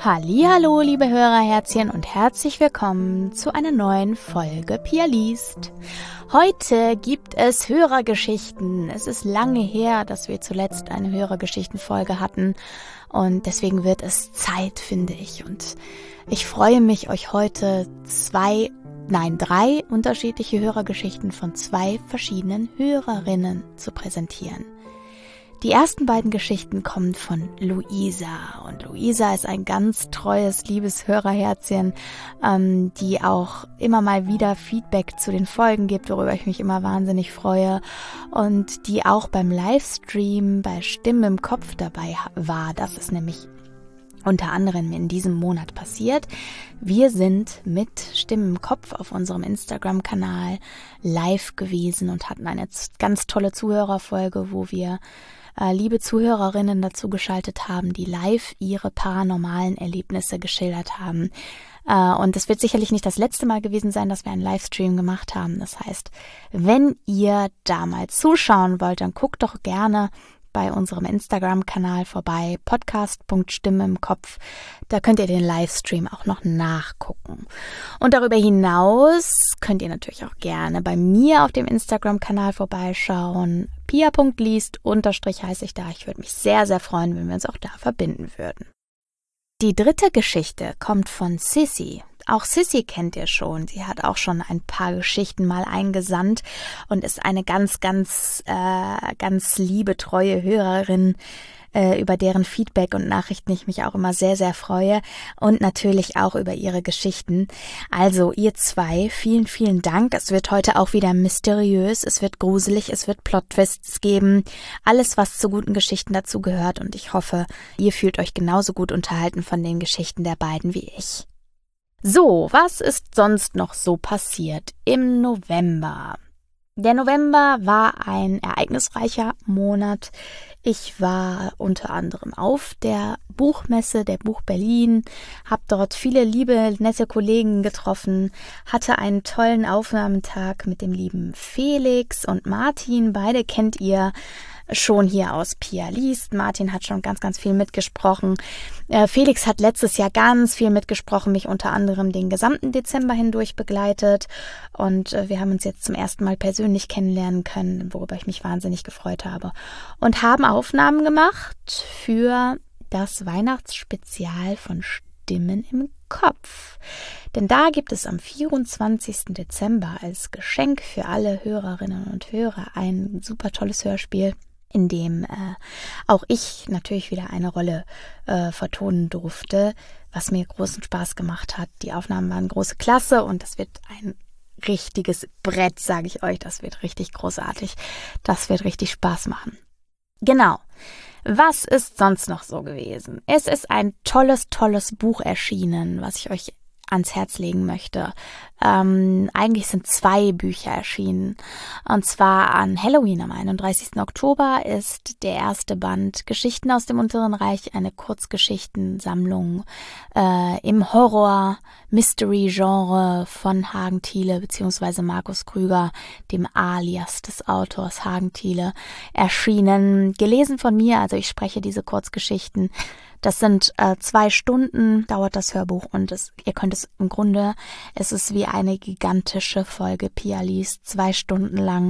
Hallihallo, liebe Hörerherzchen und herzlich willkommen zu einer neuen Folge Pia liest. Heute gibt es Hörergeschichten. Es ist lange her, dass wir zuletzt eine Hörergeschichtenfolge hatten und deswegen wird es Zeit, finde ich. Und ich freue mich, euch heute drei unterschiedliche Hörergeschichten von 2 verschiedenen Hörerinnen zu präsentieren. Die ersten beiden Geschichten kommen von Luisa und Luisa ist ein ganz treues, liebes Hörerherzchen, die auch immer mal wieder Feedback zu den Folgen gibt, worüber ich mich immer wahnsinnig freue und die auch beim Livestream bei Stimmen im Kopf dabei war. Das ist nämlich unter anderem in diesem Monat passiert. Wir sind mit Stimmen im Kopf auf unserem Instagram-Kanal live gewesen und hatten eine ganz tolle Zuhörerfolge, wo wir liebe Zuhörerinnen dazu geschaltet haben, die live ihre paranormalen Erlebnisse geschildert haben. Und es wird sicherlich nicht das letzte Mal gewesen sein, dass wir einen Livestream gemacht haben. Das heißt, wenn ihr da mal zuschauen wollt, dann guckt doch gerne bei unserem Instagram-Kanal vorbei, podcast.stimme im Kopf. Da könnt ihr den Livestream auch noch nachgucken. Und darüber hinaus könnt ihr natürlich auch gerne bei mir auf dem Instagram-Kanal vorbeischauen. pia.liest_ heiße ich da. Ich würde mich sehr, sehr freuen, wenn wir uns auch da verbinden würden. Die dritte Geschichte kommt von Sissy. Auch Sissy kennt ihr schon. Sie hat auch schon ein paar Geschichten mal eingesandt und ist eine ganz liebe, treue Hörerin, über deren Feedback und Nachrichten ich mich auch immer sehr, sehr freue und natürlich auch über ihre Geschichten. Also ihr 2, vielen, vielen Dank. Es wird heute auch wieder mysteriös, es wird gruselig, es wird Plot-Twists geben. Alles, was zu guten Geschichten dazu gehört und ich hoffe, ihr fühlt euch genauso gut unterhalten von den Geschichten der beiden wie ich. So, was ist sonst noch so passiert im November? Der November war ein ereignisreicher Monat. Ich war unter anderem auf der Buchmesse, der Buch Berlin, habe dort viele liebe, nette Kollegen getroffen, hatte einen tollen Aufnahmetag mit dem lieben Felix und Martin. Beide kennt ihr schon hier aus Pia liest. Martin hat schon ganz viel mitgesprochen. Felix hat letztes Jahr ganz viel mitgesprochen, mich unter anderem den gesamten Dezember hindurch begleitet und wir haben uns jetzt zum ersten Mal persönlich kennenlernen können, worüber ich mich wahnsinnig gefreut habe und haben Aufnahmen gemacht für das Weihnachtsspezial von Stimmen im Kopf. Denn da gibt es am 24. Dezember als Geschenk für alle Hörerinnen und Hörer ein super tolles Hörspiel, in dem auch ich natürlich wieder eine Rolle vertonen durfte, was mir großen Spaß gemacht hat. Die Aufnahmen waren große Klasse und das wird ein richtiges Brett, sage ich euch. Das wird richtig großartig. Das wird richtig Spaß machen. Genau. Was ist sonst noch so gewesen? Es ist ein tolles Buch erschienen, was ich euch ans Herz legen möchte. Eigentlich sind 2 Bücher erschienen. Und zwar an Halloween am 31. Oktober ist der erste Band Geschichten aus dem Unteren Reich, eine Kurzgeschichtensammlung im Horror-Mystery-Genre von Hagen Thiele bzw. Markus Krüger, dem Alias des Autors Hagen Thiele, erschienen. Gelesen von mir, also ich spreche diese Kurzgeschichten. Das sind 2 Stunden, dauert das Hörbuch und ihr könnt es im Grunde, es ist wie eine gigantische Folge Pia liest, 2 Stunden lang,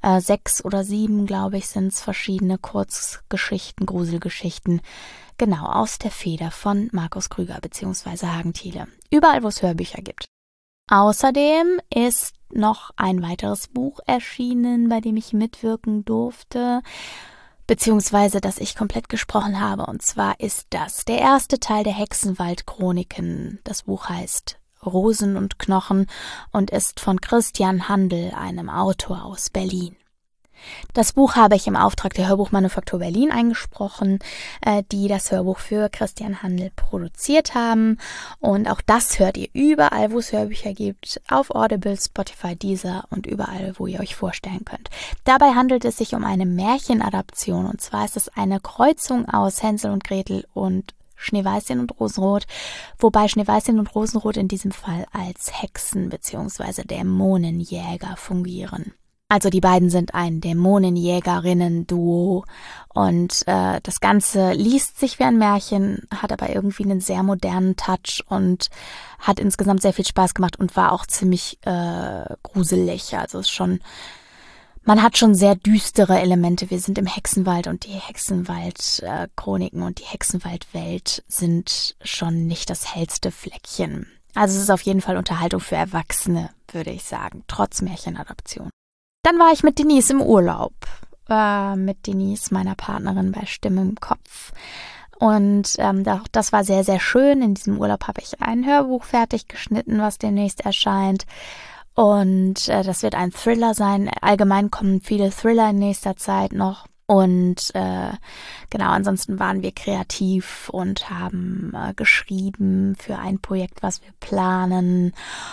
6 oder 7, glaube ich, sind es verschiedene Kurzgeschichten, Gruselgeschichten, genau, aus der Feder von Markus Krüger bzw. Hagen Thiele. Überall, wo es Hörbücher gibt. Außerdem ist noch ein weiteres Buch erschienen, bei dem ich mitwirken durfte, beziehungsweise dass ich komplett gesprochen habe. Und zwar ist das der erste Teil der Hexenwald-Chroniken. Das Buch heißt Rosen und Knochen und ist von Christian Handel, einem Autor aus Berlin. Das Buch habe ich im Auftrag der Hörbuchmanufaktur Berlin eingesprochen, die das Hörbuch für Christian Handel produziert haben. Und auch das hört ihr überall, wo es Hörbücher gibt, auf Audible, Spotify, Deezer und überall, wo ihr euch vorstellen könnt. Dabei handelt es sich um eine Märchenadaption. Und zwar ist es eine Kreuzung aus Hänsel und Gretel und Schneeweißchen und Rosenrot, wobei Schneeweißchen und Rosenrot in diesem Fall als Hexen bzw. Dämonenjäger fungieren. Also die beiden sind ein Dämonenjägerinnen-Duo und das Ganze liest sich wie ein Märchen, hat aber irgendwie einen sehr modernen Touch und hat insgesamt sehr viel Spaß gemacht und war auch ziemlich gruselig. Also ist schon, man hat schon sehr düstere Elemente. Wir sind im Hexenwald und die Hexenwald-Chroniken und die Hexenwald-Welt sind schon nicht das hellste Fleckchen. Also es ist auf jeden Fall Unterhaltung für Erwachsene, würde ich sagen, trotz Märchenadaption. Dann war ich mit Denise im Urlaub, mit Denise, meiner Partnerin bei Stimme im Kopf. Und das war sehr, sehr schön. In diesem Urlaub habe ich ein Hörbuch fertig geschnitten, was demnächst erscheint. Und das wird ein Thriller sein. Allgemein kommen viele Thriller in nächster Zeit noch. Und genau, ansonsten waren wir kreativ und haben geschrieben für ein Projekt, was wir planen.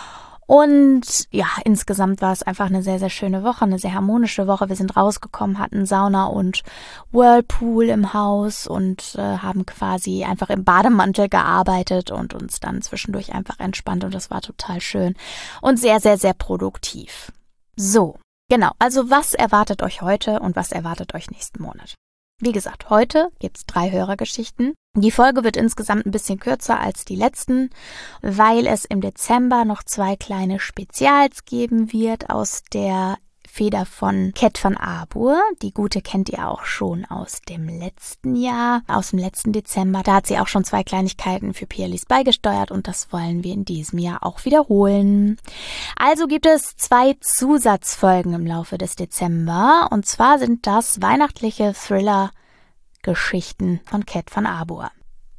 Und ja, insgesamt war es einfach eine sehr, sehr schöne Woche, eine sehr harmonische Woche. Wir sind rausgekommen, hatten Sauna und Whirlpool im Haus und haben quasi einfach im Bademantel gearbeitet und uns dann zwischendurch einfach entspannt und das war total schön und sehr, sehr, sehr produktiv. So, genau, also was erwartet euch heute und was erwartet euch nächsten Monat? Wie gesagt, heute gibt's 3 Hörergeschichten. Die Folge wird insgesamt ein bisschen kürzer als die letzten, weil es im Dezember noch 2 kleine Spezials geben wird aus der Feder von Cat van Arbour. Die Gute kennt ihr auch schon aus dem letzten Jahr, aus dem letzten Dezember. Da hat sie auch schon 2 Kleinigkeiten für Pierlis beigesteuert und das wollen wir in diesem Jahr auch wiederholen. Also gibt es 2 Zusatzfolgen im Laufe des Dezember und zwar sind das weihnachtliche Thriller-Geschichten von Cat van Arbour.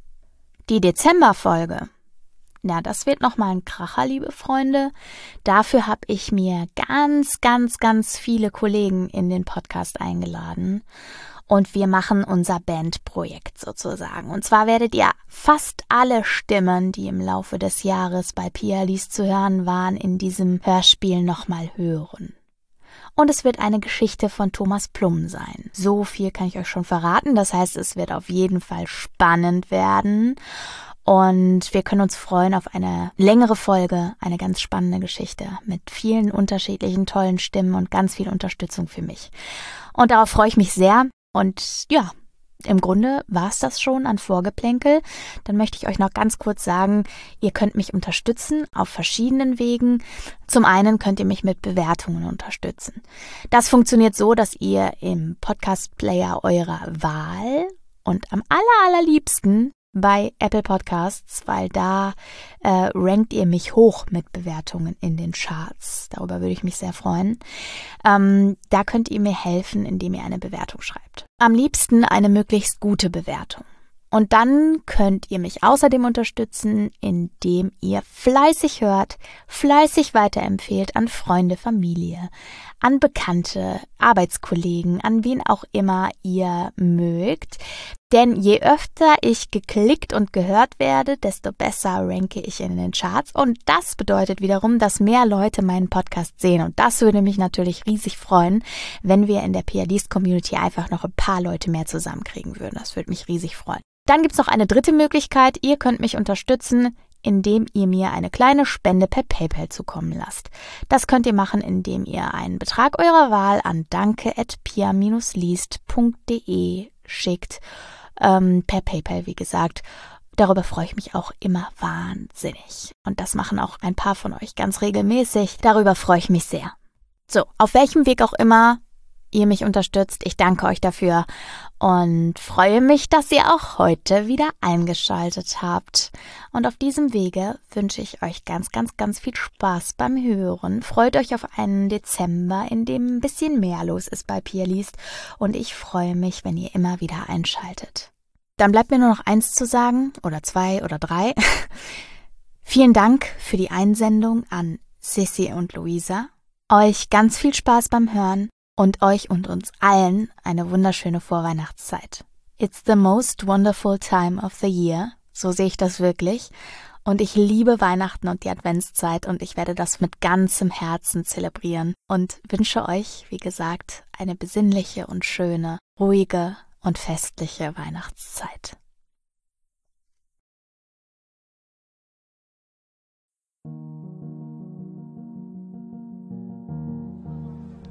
Die Dezemberfolge, na, das wird nochmal ein Kracher, liebe Freunde. Dafür habe ich mir ganz, ganz, ganz viele Kollegen in den Podcast eingeladen. Und wir machen unser Bandprojekt sozusagen. Und zwar werdet ihr fast alle Stimmen, die im Laufe des Jahres bei Pia liest zu hören waren, in diesem Hörspiel nochmal hören. Und es wird eine Geschichte von Thomas Plum sein. So viel kann ich euch schon verraten. Das heißt, es wird auf jeden Fall spannend werden. Und wir können uns freuen auf eine längere Folge, eine ganz spannende Geschichte mit vielen unterschiedlichen tollen Stimmen und ganz viel Unterstützung für mich. Und darauf freue ich mich sehr. Und ja, im Grunde war es das schon an Vorgeplänkel. Dann möchte ich euch noch ganz kurz sagen, ihr könnt mich unterstützen auf verschiedenen Wegen. Zum einen könnt ihr mich mit Bewertungen unterstützen. Das funktioniert so, dass ihr im Podcast-Player eurer Wahl und am allerliebsten bei Apple Podcasts, weil da rankt ihr mich hoch mit Bewertungen in den Charts. Darüber würde ich mich sehr freuen. Da könnt ihr mir helfen, indem ihr eine Bewertung schreibt. Am liebsten eine möglichst gute Bewertung. Und dann könnt ihr mich außerdem unterstützen, indem ihr fleißig hört, fleißig weiterempfehlt an Freunde, Familie, an Bekannte, Arbeitskollegen, an wen auch immer ihr mögt. Denn je öfter ich geklickt und gehört werde, desto besser ranke ich in den Charts. Und das bedeutet wiederum, dass mehr Leute meinen Podcast sehen. Und das würde mich natürlich riesig freuen, wenn wir in der Pia liest Community einfach noch ein paar Leute mehr zusammenkriegen würden. Das würde mich riesig freuen. Dann gibt's noch eine dritte Möglichkeit. Ihr könnt mich unterstützen, indem ihr mir eine kleine Spende per PayPal zukommen lasst. Das könnt ihr machen, indem ihr einen Betrag eurer Wahl an danke@pia-liest.de schickt. Per PayPal, wie gesagt. Darüber freue ich mich auch immer wahnsinnig. Und das machen auch ein paar von euch ganz regelmäßig. Darüber freue ich mich sehr. So, auf welchem Weg auch immer ihr mich unterstützt, ich danke euch dafür und freue mich, dass ihr auch heute wieder eingeschaltet habt. Und auf diesem Wege wünsche ich euch ganz, ganz, ganz viel Spaß beim Hören. Freut euch auf einen Dezember, in dem ein bisschen mehr los ist bei Pia liest. Und ich freue mich, wenn ihr immer wieder einschaltet. Dann bleibt mir nur noch 1 zu sagen, oder 2 oder 3. Vielen Dank für die Einsendung an Sissi und Luisa. Euch ganz viel Spaß beim Hören. Und euch und uns allen eine wunderschöne Vorweihnachtszeit. It's the most wonderful time of the year. So sehe ich das wirklich. Und ich liebe Weihnachten und die Adventszeit und ich werde das mit ganzem Herzen zelebrieren. Und wünsche euch, wie gesagt, eine besinnliche und schöne, ruhige und festliche Weihnachtszeit.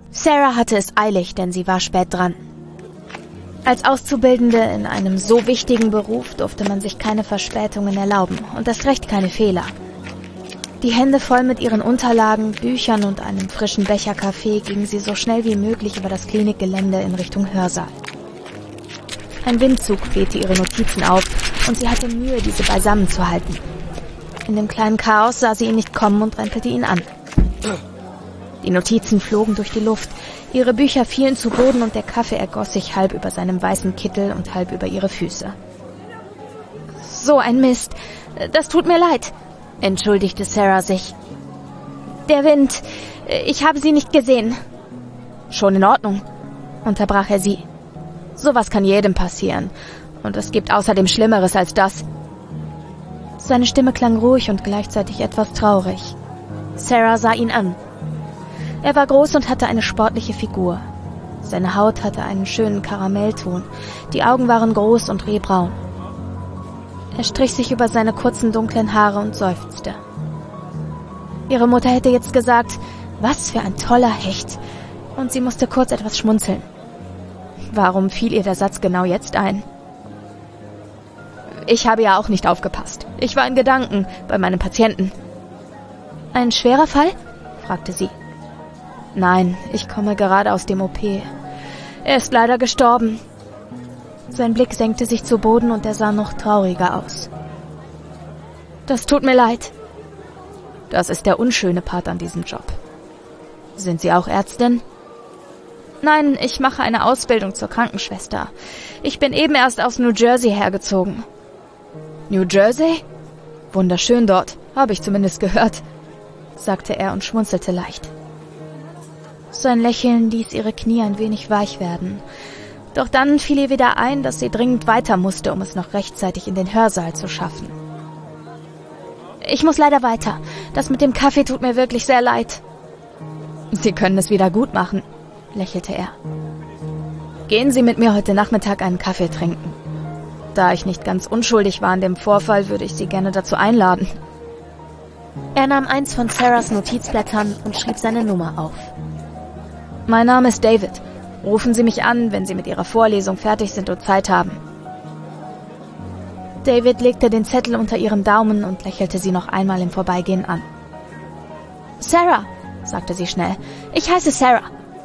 Sarah hatte es eilig, denn sie war spät dran. Als Auszubildende in einem so wichtigen Beruf durfte man sich keine Verspätungen erlauben und erst recht keine Fehler. Die Hände voll mit ihren Unterlagen, Büchern und einem frischen Becher Kaffee ging sie so schnell wie möglich über das Klinikgelände in Richtung Hörsaal. Ein Windzug wehte ihre Notizen auf und sie hatte Mühe, diese beisammen zu halten. In dem kleinen Chaos sah sie ihn nicht kommen und rempelte ihn an. Die Notizen flogen durch die Luft, ihre Bücher fielen zu Boden und der Kaffee ergoss sich halb über seinem weißen Kittel und halb über ihre Füße. »So ein Mist, das tut mir leid«, entschuldigte Sarah sich. »Der Wind, ich habe Sie nicht gesehen.« »Schon in Ordnung«, unterbrach er sie. »Sowas kann jedem passieren. Und es gibt außerdem Schlimmeres als das.« Seine Stimme klang ruhig und gleichzeitig etwas traurig. Sarah sah ihn an. Er war groß und hatte eine sportliche Figur. Seine Haut hatte einen schönen Karamellton, die Augen waren groß und rehbraun. Er strich sich über seine kurzen dunklen Haare und seufzte. Ihre Mutter hätte jetzt gesagt, was für ein toller Hecht, und sie musste kurz etwas schmunzeln. Warum fiel ihr der Satz genau jetzt ein? Ich habe ja auch nicht aufgepasst. Ich war in Gedanken bei meinem Patienten. Ein schwerer Fall? Fragte sie. Nein, ich komme gerade aus dem OP. Er ist leider gestorben. Sein Blick senkte sich zu Boden und er sah noch trauriger aus. Das tut mir leid. Das ist der unschöne Part an diesem Job. Sind Sie auch Ärztin? Nein, ich mache eine Ausbildung zur Krankenschwester. Ich bin eben erst aus New Jersey hergezogen. New Jersey? Wunderschön dort, habe ich zumindest gehört, sagte er und schmunzelte leicht. Sein Lächeln ließ ihre Knie ein wenig weich werden. Doch dann fiel ihr wieder ein, dass sie dringend weiter musste, um es noch rechtzeitig in den Hörsaal zu schaffen. Ich muss leider weiter. Das mit dem Kaffee tut mir wirklich sehr leid. Sie können es wieder gut machen, lächelte er. Gehen Sie mit mir heute Nachmittag einen Kaffee trinken. Da ich nicht ganz unschuldig war an dem Vorfall, würde ich Sie gerne dazu einladen. Er nahm eins von Sarahs Notizblättern und schrieb seine Nummer auf. Mein Name ist David. Rufen Sie mich an, wenn Sie mit Ihrer Vorlesung fertig sind und Zeit haben. David legte den Zettel unter ihren Daumen und lächelte sie noch einmal im Vorbeigehen an. Sarah, sagte sie schnell. Ich heiße Sarah.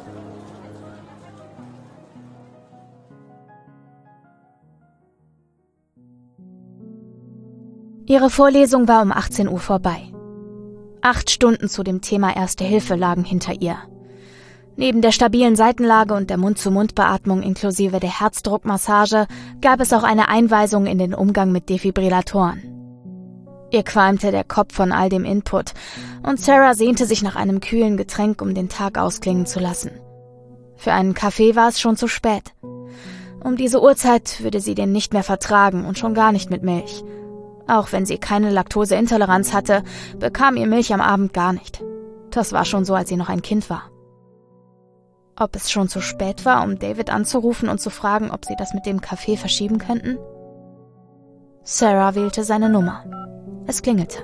Ihre Vorlesung war um 18 Uhr vorbei. 8 Stunden zu dem Thema Erste Hilfe lagen hinter ihr. Neben der stabilen Seitenlage und der Mund-zu-Mund-Beatmung inklusive der Herzdruckmassage gab es auch eine Einweisung in den Umgang mit Defibrillatoren. Ihr qualmte der Kopf von all dem Input und Sarah sehnte sich nach einem kühlen Getränk, um den Tag ausklingen zu lassen. Für einen Kaffee war es schon zu spät. Um diese Uhrzeit würde sie den nicht mehr vertragen und schon gar nicht mit Milch. Auch wenn sie keine Laktoseintoleranz hatte, bekam ihr Milch am Abend gar nicht. Das war schon so, als sie noch ein Kind war. Ob es schon zu spät war, um David anzurufen und zu fragen, ob sie das mit dem Kaffee verschieben könnten? Sarah wählte seine Nummer. Es klingelte.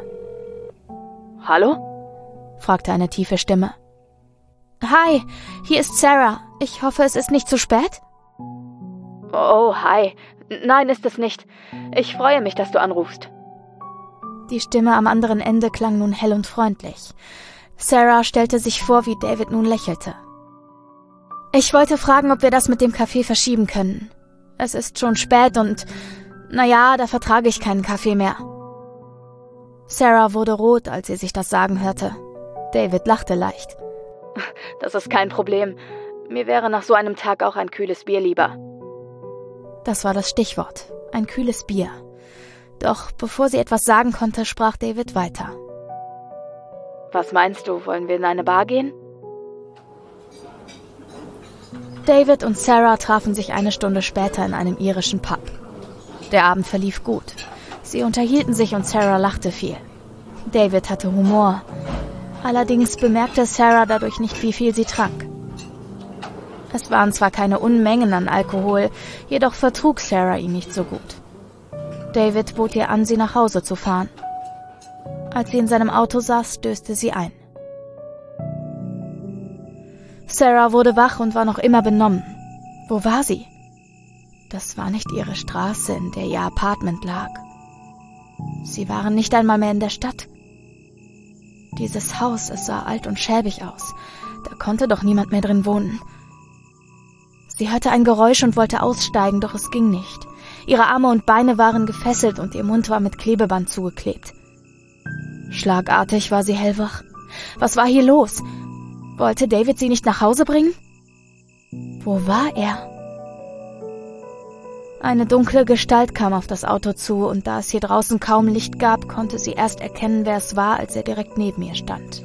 »Hallo?« fragte eine tiefe Stimme. »Hi, hier ist Sarah. Ich hoffe, es ist nicht zu spät?« »Oh, hi. Nein, ist es nicht. Ich freue mich, dass du anrufst.« Die Stimme am anderen Ende klang nun hell und freundlich. Sarah stellte sich vor, wie David nun lächelte. »Ich wollte fragen, ob wir das mit dem Kaffee verschieben können. Es ist schon spät und, naja, da vertrage ich keinen Kaffee mehr.« Sarah wurde rot, als sie sich das sagen hörte. David lachte leicht. »Das ist kein Problem. Mir wäre nach so einem Tag auch ein kühles Bier lieber.« Das war das Stichwort, ein kühles Bier. Doch bevor sie etwas sagen konnte, sprach David weiter. »Was meinst du, wollen wir in eine Bar gehen?« David und Sarah trafen sich eine Stunde später in einem irischen Pub. Der Abend verlief gut. Sie unterhielten sich und Sarah lachte viel. David hatte Humor. Allerdings bemerkte Sarah dadurch nicht, wie viel sie trank. Es waren zwar keine Unmengen an Alkohol, jedoch vertrug Sarah ihn nicht so gut. David bot ihr an, sie nach Hause zu fahren. Als sie in seinem Auto saß, döste sie ein. Sarah wurde wach und war noch immer benommen. Wo war sie? Das war nicht ihre Straße, in der ihr Apartment lag. Sie waren nicht einmal mehr in der Stadt. Dieses Haus, es sah alt und schäbig aus. Da konnte doch niemand mehr drin wohnen. Sie hörte ein Geräusch und wollte aussteigen, doch es ging nicht. Ihre Arme und Beine waren gefesselt und ihr Mund war mit Klebeband zugeklebt. Schlagartig war sie hellwach. Was war hier los? Wollte David sie nicht nach Hause bringen? Wo war er? Eine dunkle Gestalt kam auf das Auto zu, und da es hier draußen kaum Licht gab, konnte sie erst erkennen, wer es war, als er direkt neben ihr stand.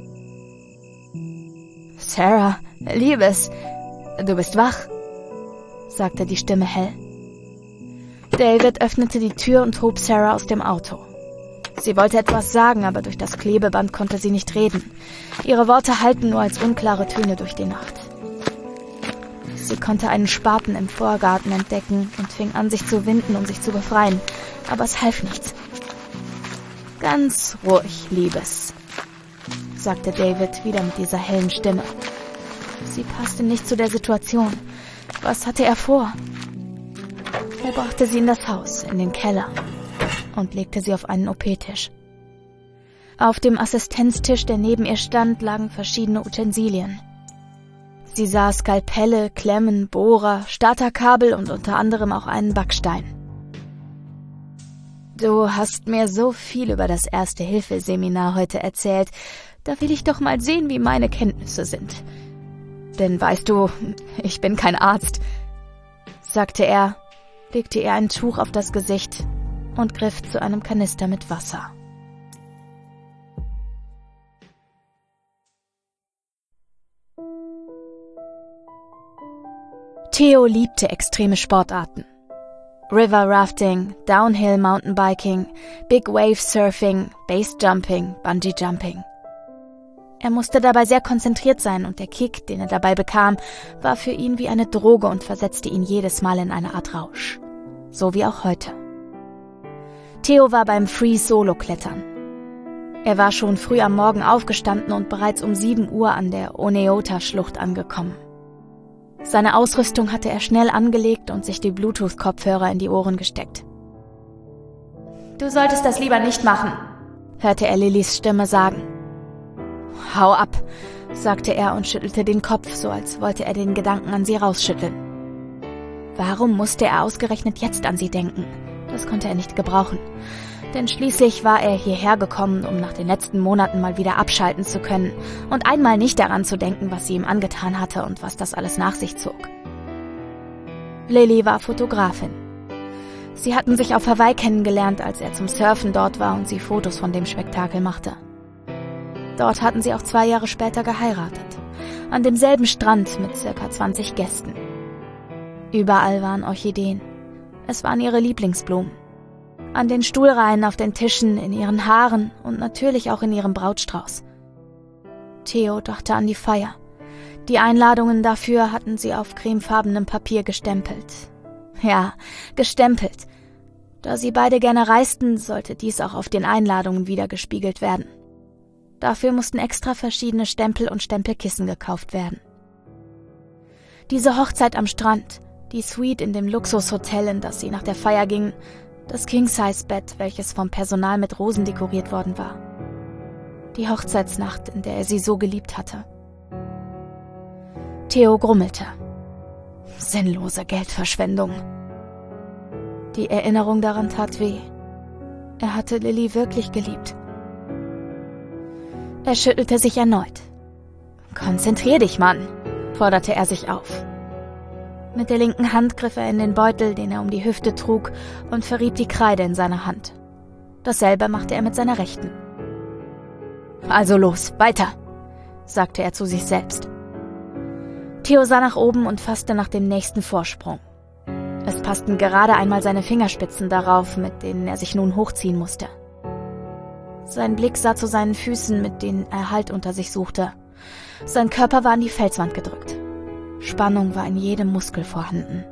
»Sarah, Liebes, du bist wach«, sagte die Stimme hell. David öffnete die Tür und hob Sarah aus dem Auto. Sie wollte etwas sagen, aber durch das Klebeband konnte sie nicht reden. Ihre Worte hallten nur als unklare Töne durch die Nacht. Sie konnte einen Spaten im Vorgarten entdecken und fing an, sich zu winden, um sich zu befreien. Aber es half nichts. »Ganz ruhig, Liebes«, sagte David wieder mit dieser hellen Stimme. Sie passte nicht zu der Situation. Was hatte er vor? Er brachte sie in das Haus, in den Keller, und legte sie auf einen OP-Tisch. Auf dem Assistenztisch, der neben ihr stand, lagen verschiedene Utensilien. Sie sah Skalpelle, Klemmen, Bohrer, Starterkabel und unter anderem auch einen Backstein. »Du hast mir so viel über das Erste-Hilfe-Seminar heute erzählt. Da will ich doch mal sehen, wie meine Kenntnisse sind. Denn weißt du, ich bin kein Arzt«, sagte er, legte ihr ein Tuch auf das Gesicht und griff zu einem Kanister mit Wasser. Theo liebte extreme Sportarten. River Rafting, Downhill Mountainbiking, Big Wave Surfing, Base Jumping, Bungee Jumping. Er musste dabei sehr konzentriert sein und der Kick, den er dabei bekam, war für ihn wie eine Droge und versetzte ihn jedes Mal in eine Art Rausch. So wie auch heute. Theo war beim Free-Solo-Klettern. Er war schon früh am Morgen aufgestanden und bereits um 7 Uhr an der Oneota-Schlucht angekommen. Seine Ausrüstung hatte er schnell angelegt und sich die Bluetooth-Kopfhörer in die Ohren gesteckt. »Du solltest das lieber nicht machen«, hörte er Lillys Stimme sagen. »Hau ab«, sagte er und schüttelte den Kopf, so als wollte er den Gedanken an sie rausschütteln. Warum musste er ausgerechnet jetzt an sie denken? Das konnte er nicht gebrauchen. Denn schließlich war er hierher gekommen, um nach den letzten Monaten mal wieder abschalten zu können und einmal nicht daran zu denken, was sie ihm angetan hatte und was das alles nach sich zog. Lilly war Fotografin. Sie hatten sich auf Hawaii kennengelernt, als er zum Surfen dort war und sie Fotos von dem Spektakel machte. Dort hatten sie auch 2 Jahre später geheiratet. An demselben Strand mit ca. 20 Gästen. Überall waren Orchideen. Es waren ihre Lieblingsblumen. An den Stuhlreihen, auf den Tischen, in ihren Haaren und natürlich auch in ihrem Brautstrauß. Theo dachte an die Feier. Die Einladungen dafür hatten sie auf cremefarbenem Papier gestempelt. Ja, gestempelt. Da sie beide gerne reisten, sollte dies auch auf den Einladungen wiedergespiegelt werden. Dafür mussten extra verschiedene Stempel und Stempelkissen gekauft werden. Diese Hochzeit am Strand, die Suite in dem Luxushotel, in das sie nach der Feier gingen, das King-Size-Bett, welches vom Personal mit Rosen dekoriert worden war. Die Hochzeitsnacht, in der er sie so geliebt hatte. Theo grummelte. Sinnlose Geldverschwendung. Die Erinnerung daran tat weh. Er hatte Lilly wirklich geliebt. Er schüttelte sich erneut. »Konzentrier dich, Mann«, forderte er sich auf. Mit der linken Hand griff er in den Beutel, den er um die Hüfte trug, und verrieb die Kreide in seiner Hand. Dasselbe machte er mit seiner rechten. »Also los, weiter«, sagte er zu sich selbst. Theo sah nach oben und fasste nach dem nächsten Vorsprung. Es passten gerade einmal seine Fingerspitzen darauf, mit denen er sich nun hochziehen musste. Sein Blick sah zu seinen Füßen, mit denen er Halt unter sich suchte. Sein Körper war an die Felswand gedrückt. Spannung war in jedem Muskel vorhanden.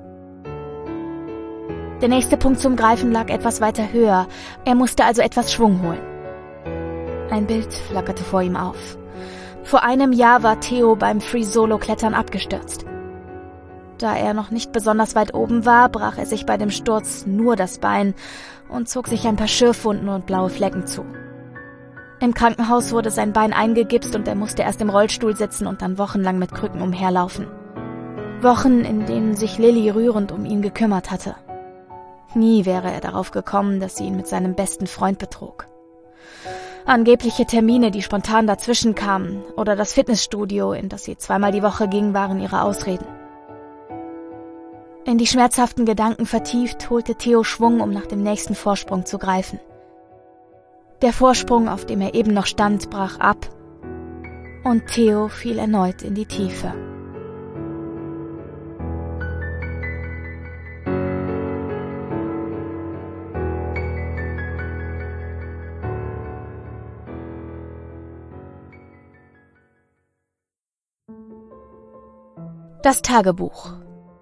Der nächste Punkt zum Greifen lag etwas weiter höher. Er musste also etwas Schwung holen. Ein Bild flackerte vor ihm auf. Vor einem Jahr war Theo beim Free-Solo-Klettern abgestürzt. Da er noch nicht besonders weit oben war, brach er sich bei dem Sturz nur das Bein und zog sich ein paar Schürfwunden und blaue Flecken zu. Im Krankenhaus wurde sein Bein eingegipst und er musste erst im Rollstuhl sitzen und dann wochenlang mit Krücken umherlaufen. Wochen, in denen sich Lilly rührend um ihn gekümmert hatte. Nie wäre er darauf gekommen, dass sie ihn mit seinem besten Freund betrog. Angebliche Termine, die spontan dazwischen kamen, oder das Fitnessstudio, in das sie 2-mal die Woche ging, waren ihre Ausreden. In die schmerzhaften Gedanken vertieft, holte Theo Schwung, um nach dem nächsten Vorsprung zu greifen. Der Vorsprung, auf dem er eben noch stand, brach ab und Theo fiel erneut in die Tiefe. Das Tagebuch.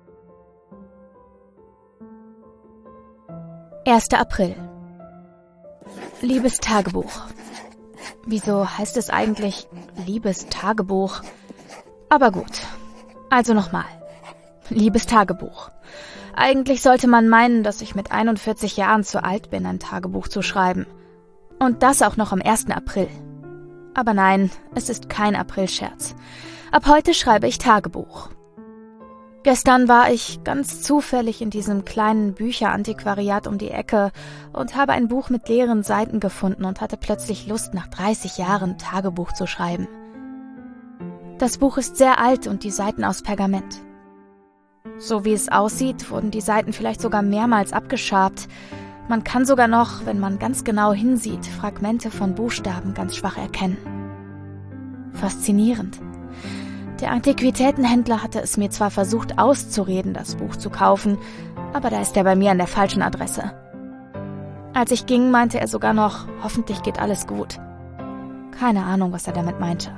1. April. Liebes Tagebuch. Wieso heißt es eigentlich Liebes Tagebuch? Aber gut. Also nochmal. Liebes Tagebuch. Eigentlich sollte man meinen, dass ich mit 41 Jahren zu alt bin, ein Tagebuch zu schreiben. Und das auch noch am 1. April. Aber nein, es ist kein Aprilscherz. Ab heute schreibe ich Tagebuch. Gestern war ich ganz zufällig in diesem kleinen Bücherantiquariat um die Ecke und habe ein Buch mit leeren Seiten gefunden und hatte plötzlich Lust, nach 30 Jahren Tagebuch zu schreiben. Das Buch ist sehr alt und die Seiten aus Pergament. So wie es aussieht, wurden die Seiten vielleicht sogar mehrmals abgeschabt. Man kann sogar noch, wenn man ganz genau hinsieht, Fragmente von Buchstaben ganz schwach erkennen. Faszinierend. Der Antiquitätenhändler hatte es mir zwar versucht auszureden, das Buch zu kaufen, aber da ist er bei mir an der falschen Adresse. Als ich ging, meinte er sogar noch, hoffentlich geht alles gut. Keine Ahnung, was er damit meinte.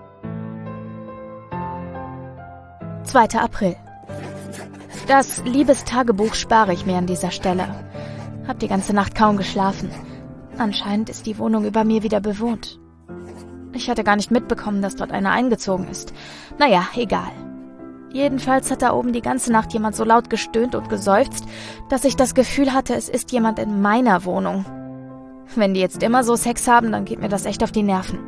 2. April. Das Liebestagebuch spare ich mir an dieser Stelle. Hab die ganze Nacht kaum geschlafen. Anscheinend ist die Wohnung über mir wieder bewohnt. Ich hatte gar nicht mitbekommen, dass dort einer eingezogen ist. Naja, egal. Jedenfalls hat da oben die ganze Nacht jemand so laut gestöhnt und geseufzt, dass ich das Gefühl hatte, es ist jemand in meiner Wohnung. Wenn die jetzt immer so Sex haben, dann geht mir das echt auf die Nerven.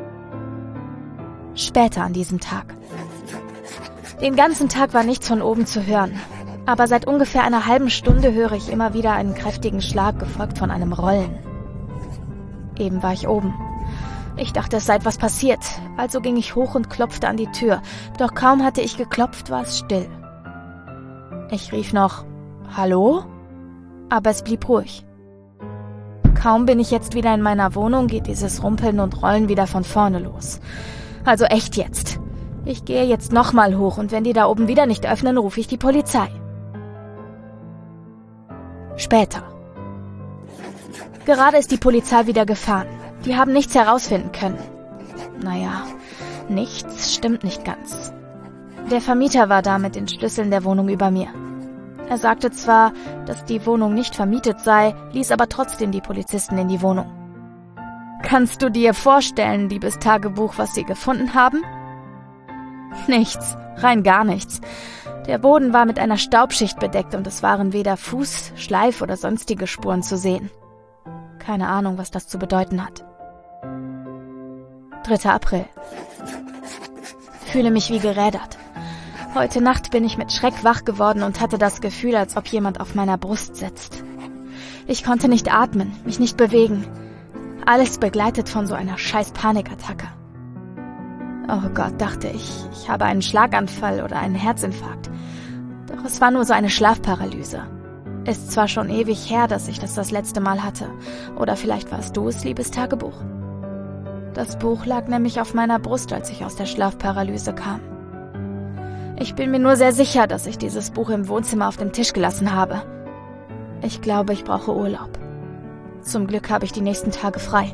Später an diesem Tag. Den ganzen Tag war nichts von oben zu hören. Aber seit ungefähr einer halben Stunde höre ich immer wieder einen kräftigen Schlag, gefolgt von einem Rollen. Eben war ich oben. Ich dachte, es sei etwas passiert, also ging ich hoch und klopfte an die Tür. Doch kaum hatte ich geklopft, war es still. Ich rief noch, »Hallo?« Aber es blieb ruhig. Kaum bin ich jetzt wieder in meiner Wohnung, geht dieses Rumpeln und Rollen wieder von vorne los. Also echt jetzt. Ich gehe jetzt nochmal hoch und wenn die da oben wieder nicht öffnen, rufe ich die Polizei. Später. Gerade ist die Polizei wieder gefahren. Die haben nichts herausfinden können. Naja, nichts stimmt nicht ganz. Der Vermieter war da mit den Schlüsseln der Wohnung über mir. Er sagte zwar, dass die Wohnung nicht vermietet sei, ließ aber trotzdem die Polizisten in die Wohnung. Kannst du dir vorstellen, liebes Tagebuch, was sie gefunden haben? Nichts, rein gar nichts. Der Boden war mit einer Staubschicht bedeckt und es waren weder Fuß-, Schleif- oder sonstige Spuren zu sehen. Keine Ahnung, was das zu bedeuten hat. 3. April. Fühle mich wie gerädert. Heute Nacht bin ich mit Schreck wach geworden und hatte das Gefühl, als ob jemand auf meiner Brust sitzt. Ich konnte nicht atmen, mich nicht bewegen. Alles begleitet von so einer scheiß Panikattacke. Oh Gott, dachte ich, ich habe einen Schlaganfall oder einen Herzinfarkt. Doch es war nur so eine Schlafparalyse. Ist zwar schon ewig her, dass ich das letzte Mal hatte. Oder vielleicht warst du es, liebes Tagebuch. Das Buch lag nämlich auf meiner Brust, als ich aus der Schlafparalyse kam. Ich bin mir nur sehr sicher, dass ich dieses Buch im Wohnzimmer auf dem Tisch gelassen habe. Ich glaube, ich brauche Urlaub. Zum Glück habe ich die nächsten Tage frei.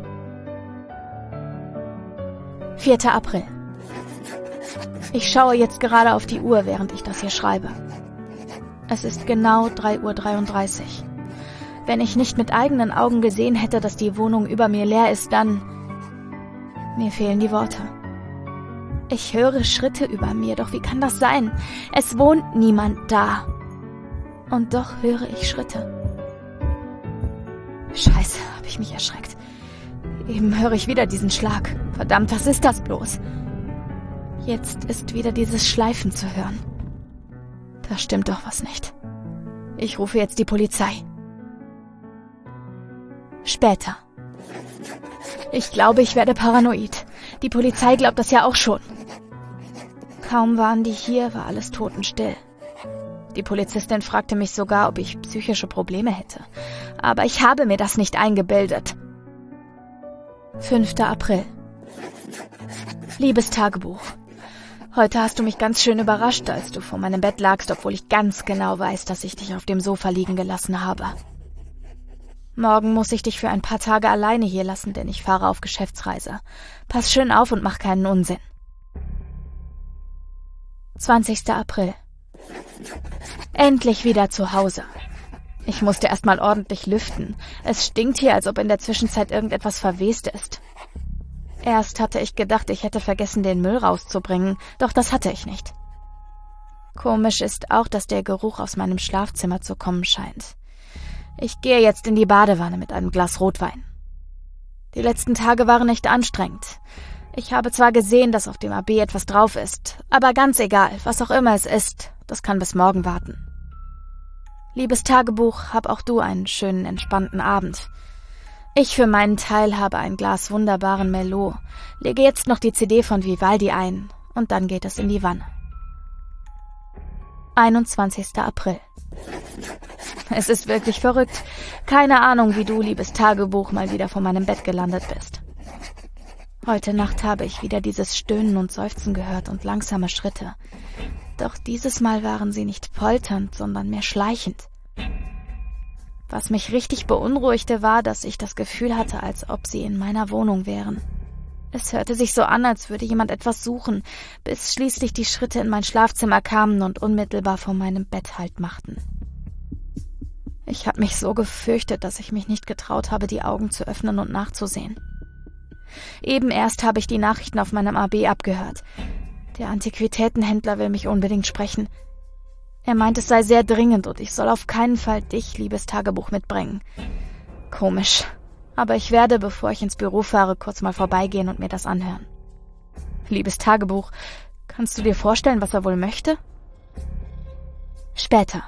4. April. Ich schaue jetzt gerade auf die Uhr, während ich das hier schreibe. Es ist genau 3:33 Uhr. Wenn ich nicht mit eigenen Augen gesehen hätte, dass die Wohnung über mir leer ist, dann... Mir fehlen die Worte. Ich höre Schritte über mir, doch wie kann das sein? Es wohnt niemand da. Und doch höre ich Schritte. Scheiße, habe ich mich erschreckt. Eben höre ich wieder diesen Schlag. Verdammt, was ist das bloß? Jetzt ist wieder dieses Schleifen zu hören. Da stimmt doch was nicht. Ich rufe jetzt die Polizei. Später. Ich glaube, ich werde paranoid. Die Polizei glaubt das ja auch schon. Kaum waren die hier, war alles totenstill. Die Polizistin fragte mich sogar, ob ich psychische Probleme hätte. Aber ich habe mir das nicht eingebildet. 5. April. Liebes Tagebuch. Heute hast du mich ganz schön überrascht, als du vor meinem Bett lagst, obwohl ich ganz genau weiß, dass ich dich auf dem Sofa liegen gelassen habe. Morgen muss ich dich für ein paar Tage alleine hier lassen, denn ich fahre auf Geschäftsreise. Pass schön auf und mach keinen Unsinn. 20. April. Endlich wieder zu Hause. Ich musste erstmal ordentlich lüften. Es stinkt hier, als ob in der Zwischenzeit irgendetwas verwest ist. Erst hatte ich gedacht, ich hätte vergessen, den Müll rauszubringen, doch das hatte ich nicht. Komisch ist auch, dass der Geruch aus meinem Schlafzimmer zu kommen scheint. Ich gehe jetzt in die Badewanne mit einem Glas Rotwein. Die letzten Tage waren echt anstrengend. Ich habe zwar gesehen, dass auf dem AB etwas drauf ist, aber ganz egal, was auch immer es ist, das kann bis morgen warten. Liebes Tagebuch, hab auch du einen schönen, entspannten Abend. Ich für meinen Teil habe ein Glas wunderbaren Merlot, lege jetzt noch die CD von Vivaldi ein und dann geht es in die Wanne. 21. April. Es ist wirklich verrückt. Keine Ahnung, wie du, liebes Tagebuch, mal wieder vor meinem Bett gelandet bist. Heute Nacht habe ich wieder dieses Stöhnen und Seufzen gehört und langsame Schritte. Doch dieses Mal waren sie nicht polternd, sondern mehr schleichend. Was mich richtig beunruhigte, war, dass ich das Gefühl hatte, als ob sie in meiner Wohnung wären. Es hörte sich so an, als würde jemand etwas suchen, bis schließlich die Schritte in mein Schlafzimmer kamen und unmittelbar vor meinem Bett Halt machten. Ich habe mich so gefürchtet, dass ich mich nicht getraut habe, die Augen zu öffnen und nachzusehen. Eben erst habe ich die Nachrichten auf meinem AB abgehört. Der Antiquitätenhändler will mich unbedingt sprechen. Er meint, es sei sehr dringend und ich soll auf keinen Fall dich, liebes Tagebuch, mitbringen. Komisch. Aber ich werde, bevor ich ins Büro fahre, kurz mal vorbeigehen und mir das anhören. Liebes Tagebuch, kannst du dir vorstellen, was er wohl möchte? Später.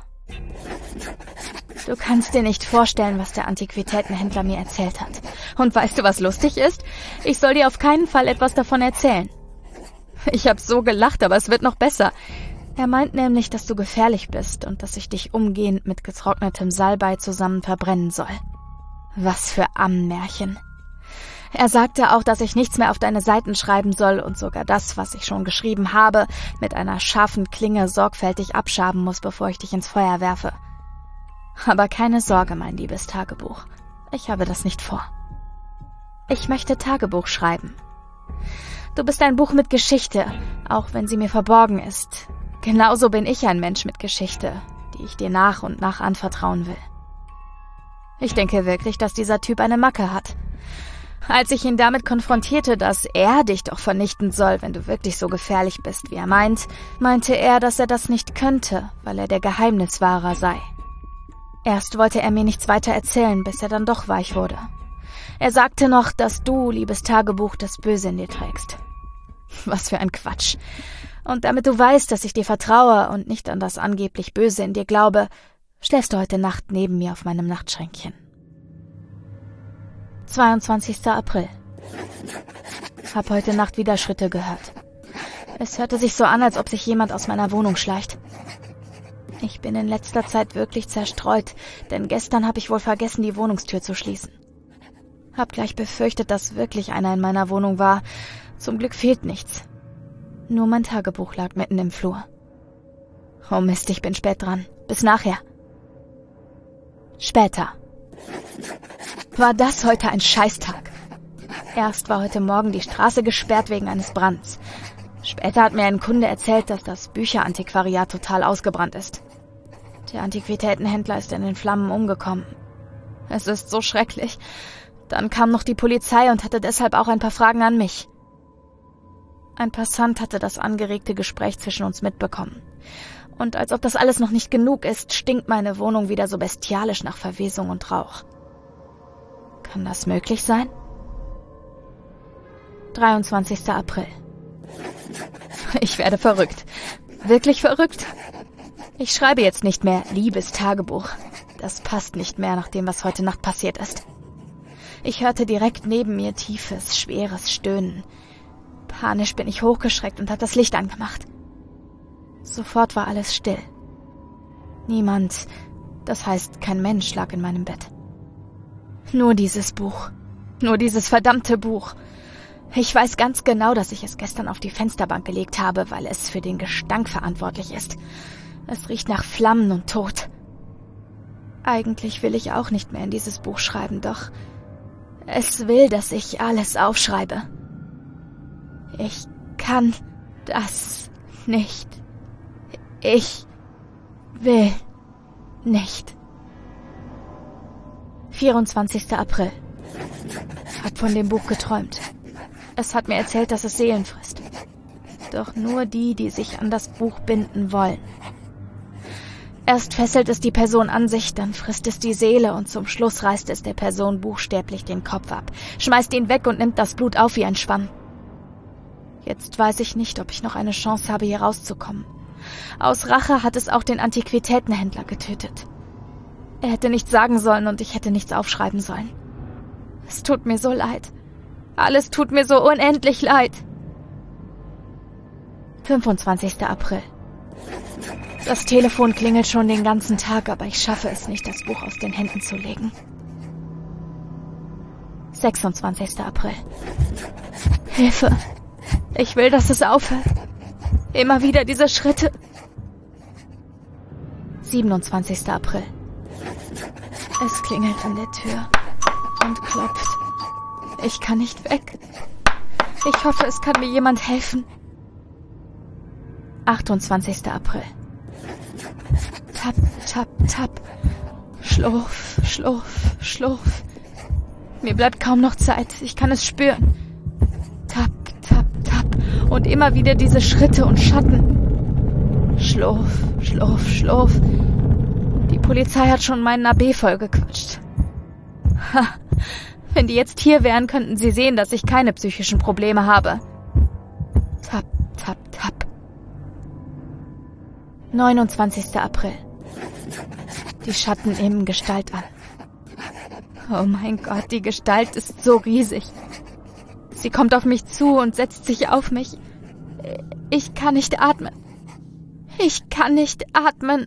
Du kannst dir nicht vorstellen, was der Antiquitätenhändler mir erzählt hat. Und weißt du, was lustig ist? Ich soll dir auf keinen Fall etwas davon erzählen. Ich habe so gelacht, aber es wird noch besser. Er meint nämlich, dass du gefährlich bist und dass ich dich umgehend mit getrocknetem Salbei zusammen verbrennen soll. Was für Ammenmärchen. Er sagte auch, dass ich nichts mehr auf deine Seiten schreiben soll und sogar das, was ich schon geschrieben habe, mit einer scharfen Klinge sorgfältig abschaben muss, bevor ich dich ins Feuer werfe. Aber keine Sorge, mein liebes Tagebuch. Ich habe das nicht vor. Ich möchte Tagebuch schreiben. Du bist ein Buch mit Geschichte, auch wenn sie mir verborgen ist. Genauso bin ich ein Mensch mit Geschichte, die ich dir nach und nach anvertrauen will. Ich denke wirklich, dass dieser Typ eine Macke hat. Als ich ihn damit konfrontierte, dass er dich doch vernichten soll, wenn du wirklich so gefährlich bist, wie er meint, meinte er, dass er das nicht könnte, weil er der Geheimniswahrer sei. Erst wollte er mir nichts weiter erzählen, bis er dann doch weich wurde. Er sagte noch, dass du, liebes Tagebuch, das Böse in dir trägst. Was für ein Quatsch. Und damit du weißt, dass ich dir vertraue und nicht an das angeblich Böse in dir glaube, schläfst du heute Nacht neben mir auf meinem Nachtschränkchen. 22. April. Hab heute Nacht wieder Schritte gehört. Es hörte sich so an, als ob sich jemand aus meiner Wohnung schleicht. Ich bin in letzter Zeit wirklich zerstreut, denn gestern habe ich wohl vergessen, die Wohnungstür zu schließen. Hab gleich befürchtet, dass wirklich einer in meiner Wohnung war. Zum Glück fehlt nichts. Nur mein Tagebuch lag mitten im Flur. Oh Mist, ich bin spät dran. Bis nachher. Später. War das heute ein Scheißtag? Erst war heute Morgen die Straße gesperrt wegen eines Brands. Später hat mir ein Kunde erzählt, dass das Bücherantiquariat total ausgebrannt ist. Der Antiquitätenhändler ist in den Flammen umgekommen. Es ist so schrecklich. Dann kam noch die Polizei und hatte deshalb auch ein paar Fragen an mich. Ein Passant hatte das angeregte Gespräch zwischen uns mitbekommen. Und als ob das alles noch nicht genug ist, stinkt meine Wohnung wieder so bestialisch nach Verwesung und Rauch. Kann das möglich sein? 23. April. Ich werde verrückt. Wirklich verrückt? Ich schreibe jetzt nicht mehr Liebestagebuch. Das passt nicht mehr nach dem, was heute Nacht passiert ist. Ich hörte direkt neben mir tiefes, schweres Stöhnen. Panisch bin ich hochgeschreckt und habe das Licht angemacht. Sofort war alles still. Niemand, das heißt kein Mensch, lag in meinem Bett. Nur dieses Buch. Nur dieses verdammte Buch. Ich weiß ganz genau, dass ich es gestern auf die Fensterbank gelegt habe, weil es für den Gestank verantwortlich ist. Es riecht nach Flammen und Tod. Eigentlich will ich auch nicht mehr in dieses Buch schreiben, doch es will, dass ich alles aufschreibe. Ich kann das nicht. Ich will nicht. 24. April. Hab von dem Buch geträumt. Es hat mir erzählt, dass es Seelen frisst. Doch nur die, die sich an das Buch binden wollen. Erst fesselt es die Person an sich, dann frisst es die Seele und zum Schluss reißt es der Person buchstäblich den Kopf ab, schmeißt ihn weg und nimmt das Blut auf wie ein Schwamm. Jetzt weiß ich nicht, ob ich noch eine Chance habe, hier rauszukommen. Aus Rache hat es auch den Antiquitätenhändler getötet. Er hätte nichts sagen sollen und ich hätte nichts aufschreiben sollen. Es tut mir so leid. Alles tut mir so unendlich leid. 25. April. Das Telefon klingelt schon den ganzen Tag, aber ich schaffe es nicht, das Buch aus den Händen zu legen. 26. April. Hilfe! Ich will, dass es aufhört. Immer wieder diese Schritte. 27. April. Es klingelt an der Tür und klopft. Ich kann nicht weg. Ich hoffe, es kann mir jemand helfen. 28. April. Tap, tap, tap. Schlurf, schlurf, schlurf. Mir bleibt kaum noch Zeit. Ich kann es spüren. Tap, tap, tap. Und immer wieder diese Schritte und Schatten. Schlurf, schlurf, schlurf. Die Polizei hat schon meinen AB vollgequatscht. Ha. Wenn die jetzt hier wären, könnten sie sehen, dass ich keine psychischen Probleme habe. Tap, tap, tap. 29. April. Die Schatten nehmen Gestalt an. Oh mein Gott, die Gestalt ist so riesig. Sie kommt auf mich zu und setzt sich auf mich. Ich kann nicht atmen. Ich kann nicht atmen.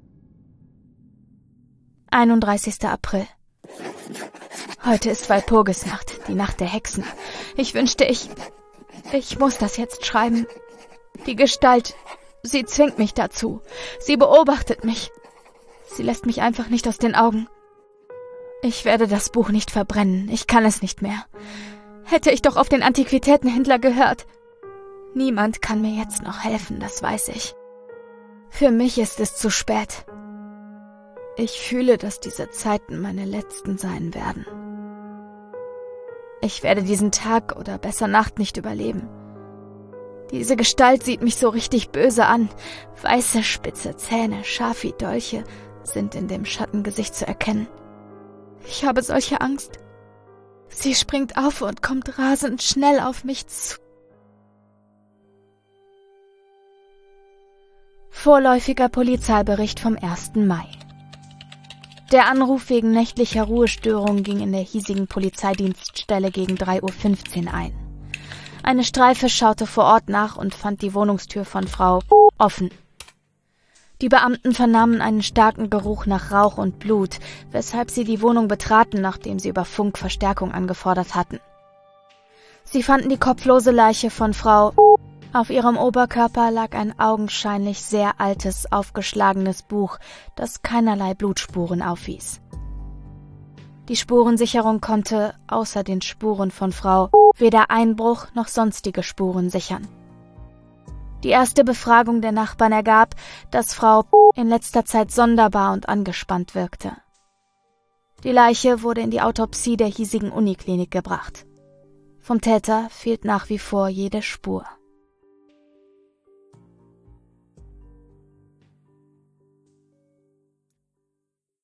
31. April. Heute ist Walpurgisnacht, die Nacht der Hexen. Ich wünschte, ich muss das jetzt schreiben. Die Gestalt, sie zwingt mich dazu. Sie beobachtet mich. Sie lässt mich einfach nicht aus den Augen. Ich werde das Buch nicht verbrennen. Ich kann es nicht mehr. Hätte ich doch auf den Antiquitätenhändler gehört. Niemand kann mir jetzt noch helfen, das weiß ich. Für mich ist es zu spät. Ich fühle, dass diese Zeiten meine letzten sein werden. Ich werde diesen Tag oder besser Nacht nicht überleben. Diese Gestalt sieht mich so richtig böse an. Weiße, spitze Zähne, scharf wie Dolche sind in dem Schattengesicht zu erkennen. Ich habe solche Angst. Sie springt auf und kommt rasend schnell auf mich zu. Vorläufiger Polizeibericht vom 1. Mai. Der Anruf wegen nächtlicher Ruhestörung ging in der hiesigen Polizeidienststelle gegen 3:15 Uhr ein. Eine Streife schaute vor Ort nach und fand die Wohnungstür von Frau offen. Die Beamten vernahmen einen starken Geruch nach Rauch und Blut, weshalb sie die Wohnung betraten, nachdem sie über Funk Verstärkung angefordert hatten. Sie fanden die kopflose Leiche von Frau. Auf ihrem Oberkörper lag ein augenscheinlich sehr altes, aufgeschlagenes Buch, das keinerlei Blutspuren aufwies. Die Spurensicherung konnte, außer den Spuren von Frau, weder Einbruch noch sonstige Spuren sichern. Die erste Befragung der Nachbarn ergab, dass Frau in letzter Zeit sonderbar und angespannt wirkte. Die Leiche wurde in die Autopsie der hiesigen Uniklinik gebracht. Vom Täter fehlt nach wie vor jede Spur.